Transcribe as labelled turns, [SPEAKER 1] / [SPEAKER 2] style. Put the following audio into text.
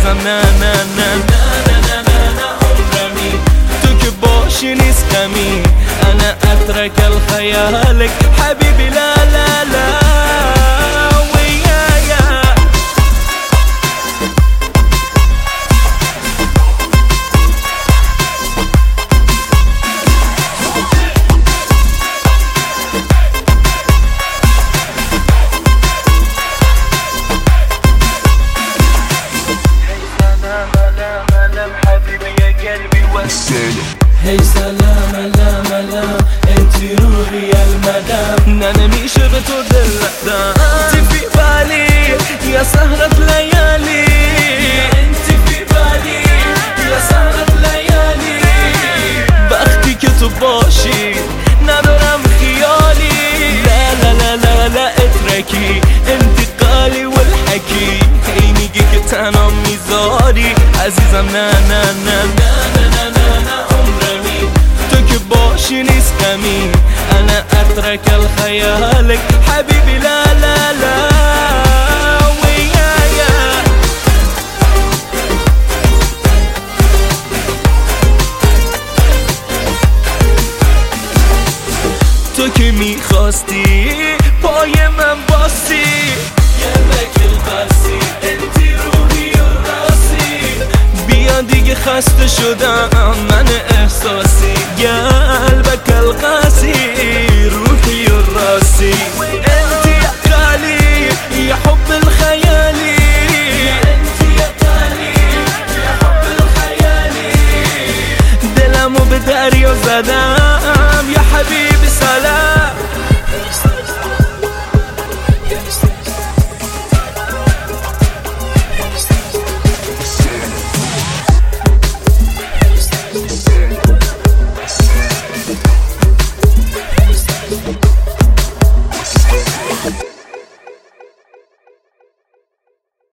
[SPEAKER 1] عزیزم نه نه نه نه نه نه نه نه عمرمی تو که باشی نیست کمی انا اترك الخيالك حبيبي لا لا لا هی سلام علام علام انتي روحي يا المدام انا میشه به تو دل ندم انتي في بالي يا سهرة ليالي انتي في بالي يا سهرة ليالي وقتی که تو باشی ندارم خیالی لا لا لا لا لا اترکی انتقالی والحکی هی میگی که تنها میذاری عزیزم نه نه نه نه نه نه نه باشي نیست کمی انا اترك الخيالك حبيبي لا لا لا ويايا تو که میخواستی پای من باستی قلبك القاسي انتي روحي الراسي بیا دیگه خسته شدم من احساسی قلبك القاسي روحي الراسي